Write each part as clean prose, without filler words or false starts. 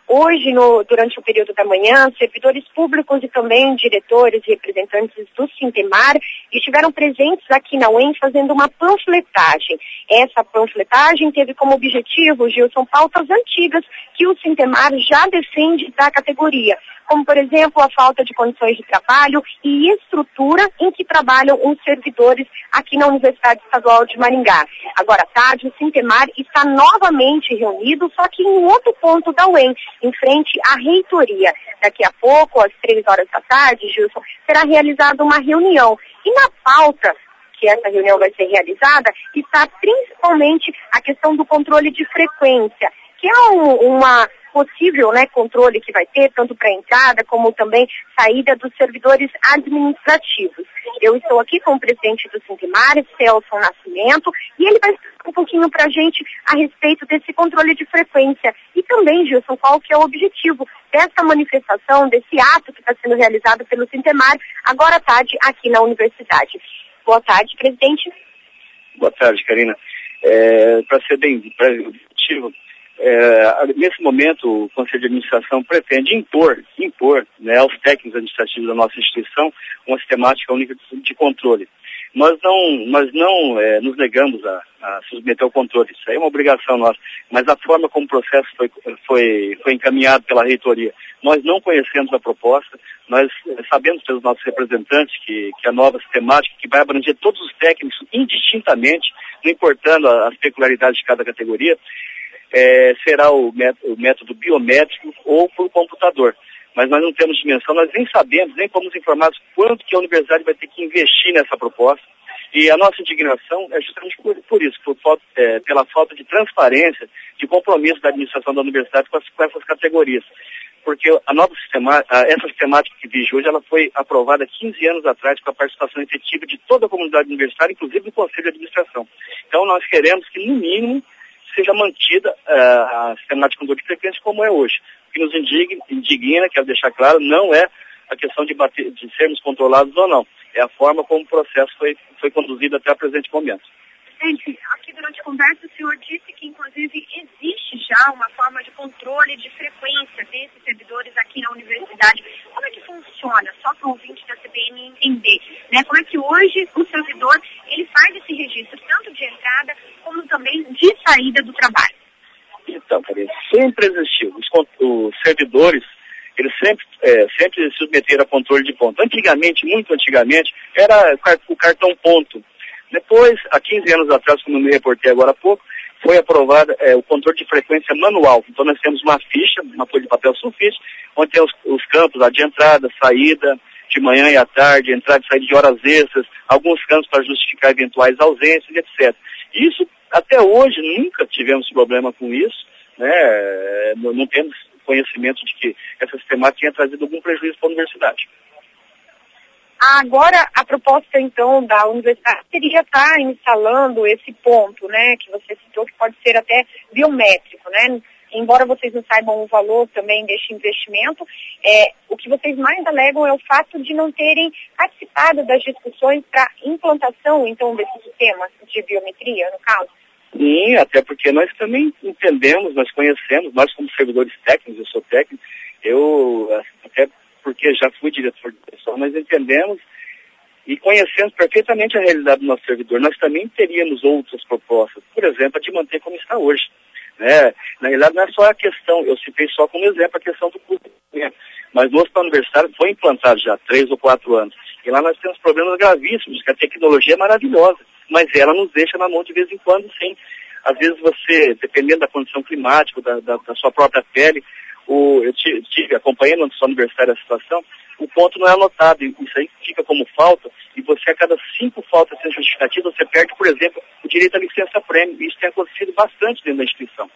Hoje, durante o período da manhã, servidores públicos e também diretores e representantes do Sintemar estiveram presentes aqui na UEM fazendo uma panfletagem. Essa panfletagem teve como objetivo, Gilson, pautas antigas que o Sintemar já defende da categoria, como, por exemplo, a falta de condições de trabalho e estrutura em que trabalham os servidores aqui na Universidade Estadual de Maringá. Agora à tarde, o Sintemar está novamente reunido, só que em outro ponto da UEM, em frente à reitoria. Daqui a pouco, às 3 horas da tarde, Gilson, será realizada uma reunião. E na pauta que essa reunião vai ser realizada, está principalmente a questão do controle de frequência, que é uma possível, controle que vai ter, tanto para entrada como também saída dos servidores administrativos. Eu estou aqui com o presidente do Sintemar, Celso Nascimento, e ele vai explicar um pouquinho para a gente a respeito desse controle de frequência. E também, Gilson, qual que é o objetivo dessa manifestação, desse ato que está sendo realizado pelo Sintemar, agora à tarde, aqui na universidade. Boa tarde, presidente. Boa tarde, Karina. Para ser bem objetivo, nesse momento, o Conselho de Administração pretende impor aos técnicos administrativos da nossa instituição uma sistemática única de controle. Nós não nos negamos a submeter ao controle, isso aí é uma obrigação nossa, mas a forma como o processo foi encaminhado pela reitoria, nós não conhecemos a proposta, nós sabemos pelos nossos representantes que a nova sistemática, que vai abranger todos os técnicos indistintamente, não importando as peculiaridades de cada categoria, será o método biométrico ou por computador. Mas nós não temos dimensão, nós nem sabemos, nem fomos informados quanto que a universidade vai ter que investir nessa proposta. E a nossa indignação é justamente por isso, pela falta de transparência, de compromisso da administração da universidade com essas categorias. Porque essa sistemática que vige hoje, ela foi aprovada 15 anos atrás com a participação efetiva de toda a comunidade universitária, inclusive do Conselho de Administração. Então nós queremos que, no mínimo, seja mantida a sistemática de controle de frequência como é hoje. O que nos indigna, quero deixar claro, não é a questão de sermos controlados ou não. É a forma como o processo foi conduzido até o presente momento. Gente, aqui durante a conversa o senhor disse que inclusive existe já uma forma de controle de frequência desses servidores aqui na universidade. Como é que funciona? Só para o ouvinte da CBN entender, Como é que hoje o servidor ele faz esse registro, tanto de entrada como também de saída do trabalho? Então, Karine, sempre existiu. Os servidores, eles sempre se submeteram a controle de ponto. Antigamente, muito antigamente, era o cartão ponto. Depois, há 15 anos atrás, como eu me reportei agora há pouco, foi aprovado o controle de frequência manual. Então nós temos uma ficha, uma folha de papel sulfite, onde tem os campos lá de entrada, saída, de manhã e à tarde, entrada e saída de horas extras, alguns campos para justificar eventuais ausências, etc. Isso, até hoje, nunca tivemos problema com isso, não temos conhecimento de que essa sistemática tinha trazido algum prejuízo para a universidade. Agora, a proposta, então, da universidade seria estar instalando esse ponto, que você citou, que pode ser até biométrico, Embora vocês não saibam o valor também deste investimento, o que vocês mais alegam é o fato de não terem participado das discussões para implantação, então, desse sistema de biometria, no caso. Sim, até porque nós também entendemos, nós conhecemos, nós como servidores técnicos, eu sou técnico, até porque já fui diretor de pessoal, nós entendemos e conhecemos perfeitamente a realidade do nosso servidor. Nós também teríamos outras propostas, por exemplo, a de manter como está hoje. Na realidade, não é só a questão, eu citei só como exemplo a questão do custo, mas no hospital universitário foi implantado já há 3 ou 4 anos. E lá nós temos problemas gravíssimos, que a tecnologia é maravilhosa, mas ela nos deixa na mão de vez em quando, sim. Às vezes você, dependendo da condição climática, da sua própria pele, eu tive acompanhando na sua universitária a situação, o ponto não é anotado, isso aí fica como falta, e você a cada 5 faltas sem justificativa, você perde, por exemplo, o direito à licença-prêmio. Isso tem acontecido bastante dentro da instituição.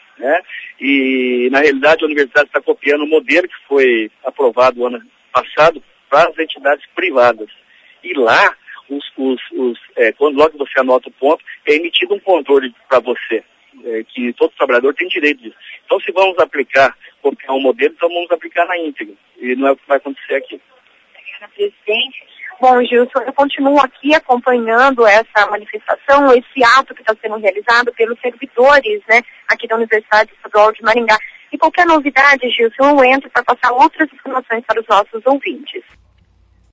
E, na realidade, a universidade está copiando um modelo que foi aprovado o ano passado para as entidades privadas. E lá, quando logo você anota o ponto, é emitido um controle para você, que todo trabalhador tem direito disso. Então, se vamos copiar um modelo, então vamos aplicar na íntegra. E não é o que vai acontecer aqui. Presidente. Bom, Gilson, eu continuo aqui acompanhando essa manifestação, esse ato que está sendo realizado pelos servidores, aqui da Universidade Estadual de Maringá. E qualquer novidade, Gilson, eu entro para passar outras informações para os nossos ouvintes.